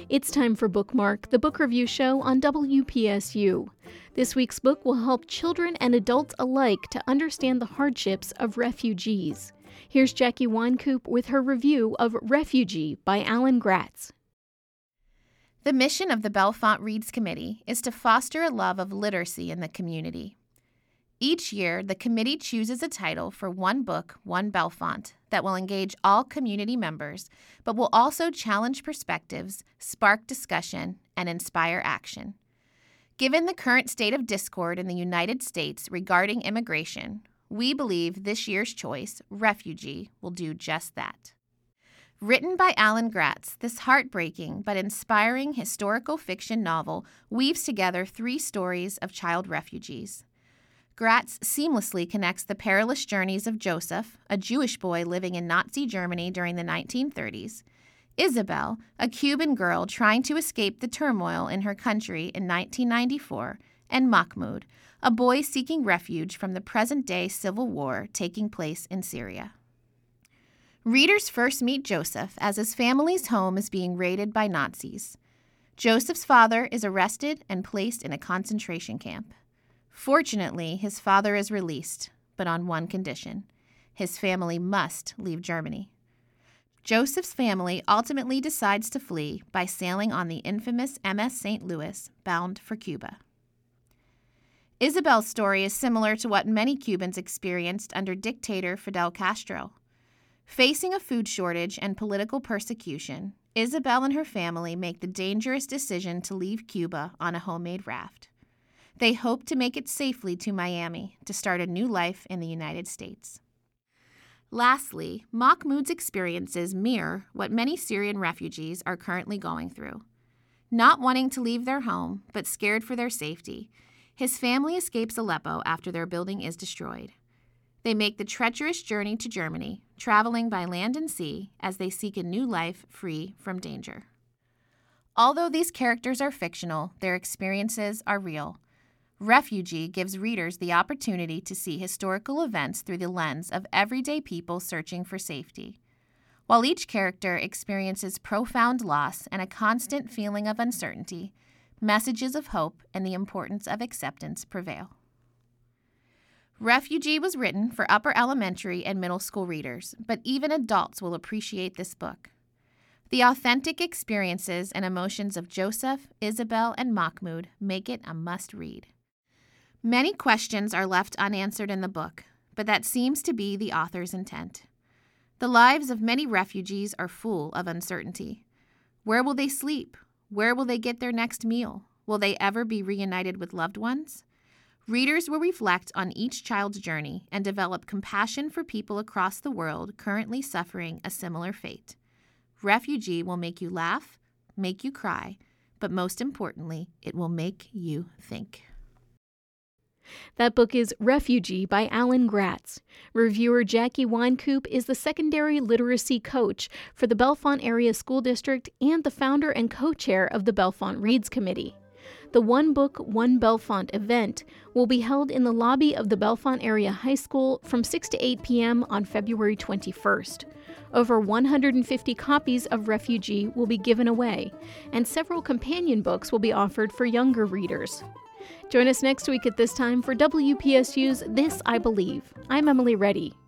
It's time for Bookmark, the book review show on WPSU. This week's book will help children and adults alike to understand the hardships of refugees. Here's Jackie Wynkoop with her review of Refugee by Alan Gratz. The mission of the Bellefonte Reads Committee is to foster a love of literacy in the community. Each year, the committee chooses a title for One Book, One Bellefonte that will engage all community members, but will also challenge perspectives, spark discussion, and inspire action. Given the current state of discord in the United States regarding immigration, we believe this year's choice, Refugee, will do just that. Written by Alan Gratz, this heartbreaking but inspiring historical fiction novel weaves together 3 stories of child refugees. Gratz seamlessly connects the perilous journeys of Joseph, a Jewish boy living in Nazi Germany during the 1930s, Isabel, a Cuban girl trying to escape the turmoil in her country in 1994, and Mahmoud, a boy seeking refuge from the present-day civil war taking place in Syria. Readers first meet Joseph as his family's home is being raided by Nazis. Joseph's father is arrested and placed in a concentration camp. Fortunately, his father is released, but on one condition. His family must leave Germany. Joseph's family ultimately decides to flee by sailing on the infamous MS St. Louis, bound for Cuba. Isabel's story is similar to what many Cubans experienced under dictator Fidel Castro. Facing a food shortage and political persecution, Isabel and her family make the dangerous decision to leave Cuba on a homemade raft. They hope to make it safely to Miami to start a new life in the United States. Lastly, Mahmoud's experiences mirror what many Syrian refugees are currently going through. Not wanting to leave their home, but scared for their safety, his family escapes Aleppo after their building is destroyed. They make the treacherous journey to Germany, traveling by land and sea as they seek a new life free from danger. Although these characters are fictional, their experiences are real. Refugee gives readers the opportunity to see historical events through the lens of everyday people searching for safety. While each character experiences profound loss and a constant feeling of uncertainty, messages of hope and the importance of acceptance prevail. Refugee was written for upper elementary and middle school readers, but even adults will appreciate this book. The authentic experiences and emotions of Joseph, Isabel, and Mahmoud make it a must-read. Many questions are left unanswered in the book, but that seems to be the author's intent. The lives of many refugees are full of uncertainty. Where will they sleep? Where will they get their next meal? Will they ever be reunited with loved ones? Readers will reflect on each child's journey and develop compassion for people across the world currently suffering a similar fate. Refugee will make you laugh, make you cry, but most importantly, it will make you think. That book is Refugee by Alan Gratz. Reviewer Jackie Wynkoop is the secondary literacy coach for the Bellefonte Area School District and the founder and co-chair of the Bellefonte Reads Committee. The One Book, One Bellefonte event will be held in the lobby of the Bellefonte Area High School from 6 to 8 p.m. on February 21st. Over 150 copies of Refugee will be given away, and several companion books will be offered for younger readers. Join us next week at this time for WPSU's This I Believe. I'm Emily Reddy.